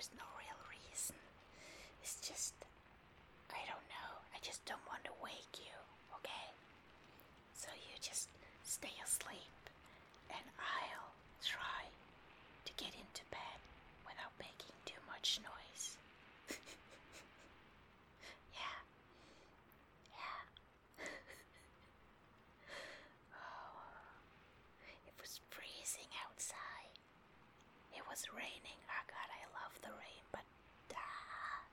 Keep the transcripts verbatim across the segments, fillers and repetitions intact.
there's no real reason. It's just, I don't know. I just don't want to wake you, okay? So you just stay asleep, and I'll try to get into bed without making too much noise. Yeah. Yeah. Oh, it was freezing outside. It was raining. Oh God, I love the rain, but ah.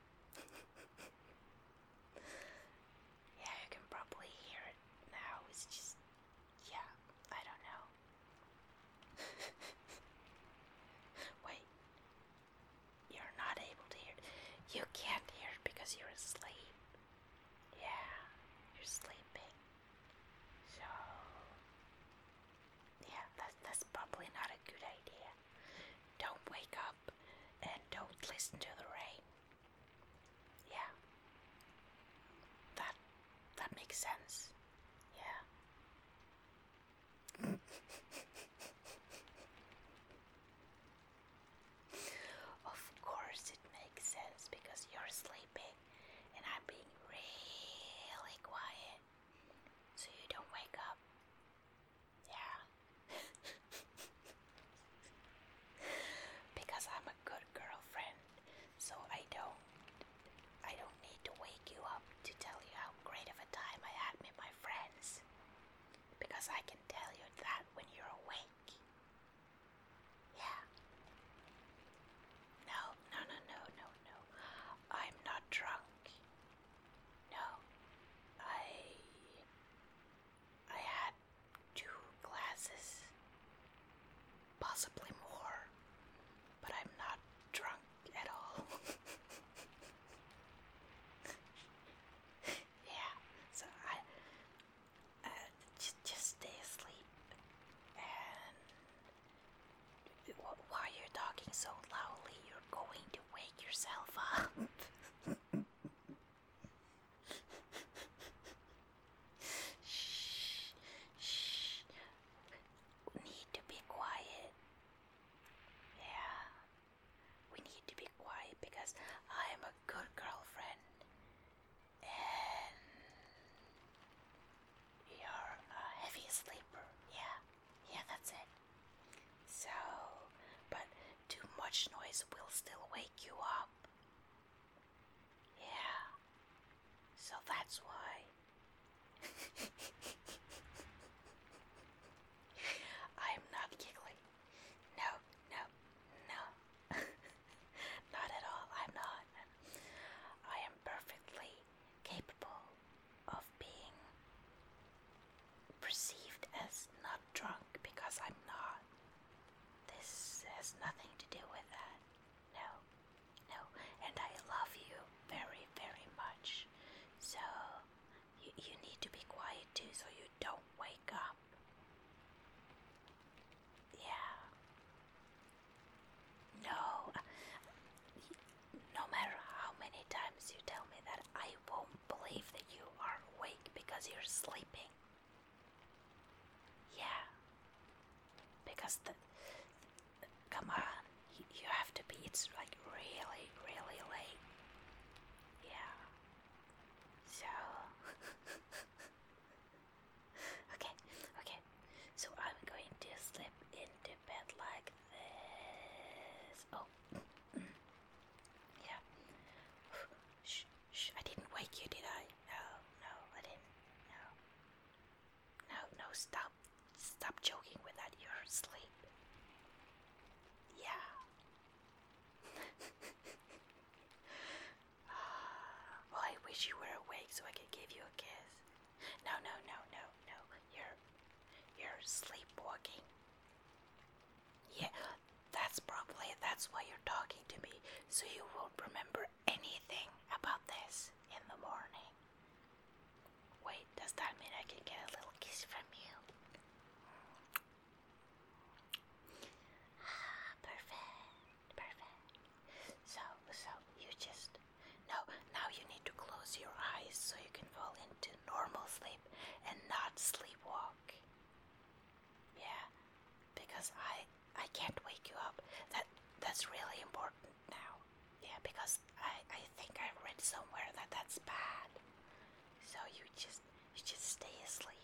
Yeah, you can probably hear it now. It's just, yeah, I don't know. Wait, you're not able to hear it. You can't hear it because you're asleep. Yeah, you're sleeping. So, yeah, that, that's probably not a good idea. Don't wake up and don't listen to the rain. Yeah, that that makes sense. Yeah. Of course it makes sense because you're sleeping and I'm being really quiet so you don't wake up. Yeah. Because I'm a good girlfriend, so I don't I don't need to wake you up to tell you how great of a time I had with my friends. Because I can tell you that when you're awake. Yeah. No, no, no, no, no, no. I'm not drunk. No. I I had two glasses. Possibly more. But I'm not drunk at all. Yeah. So I uh, just just stay asleep. And while you're talking so loudly, you're going to wake yourself up. Shh, shh. Need to be quiet. Yeah, we need to be quiet because I am a good girlfriend. And you're a heavy sleeper. Yeah, yeah, that's it. So, but too much noise will still wake you up. Yeah, so that's why. I'm not giggling. No, no, no. Not at all. I'm not. I am perfectly capable of being perceived as not drunk because I'm not. This has nothing to do with that. No, no. And I love you very, very much. So you, you need to be quiet too so you don't wake up. Yeah. No. No matter how many times you tell me that, I won't believe that you are awake because you're sleeping. Yeah. Because the, the come on, you, you have to be, it's like really, really late. Yeah. So, okay, okay. So I'm going to slip into bed like this. Oh, yeah. Shh, shh. I didn't wake you, did I? No, no, I didn't. No. No, no, stop. Stop joking with that. You're asleep. Yeah. Well, I wish you were awake so I could give you a kiss. No, no, no, no, no. You're you're sleepwalking. Yeah, that's probably that's why you're talking to me, so you won't remember anything about this in the morning. Wait, does that mean I can get a little kiss from you? Ah, perfect, perfect. So, so you just no. Now you need to close your eyes so you can fall into normal sleep and not sleepwalk. Yeah, because I I can't wake you up. That that's really important now. So you just you just stay asleep.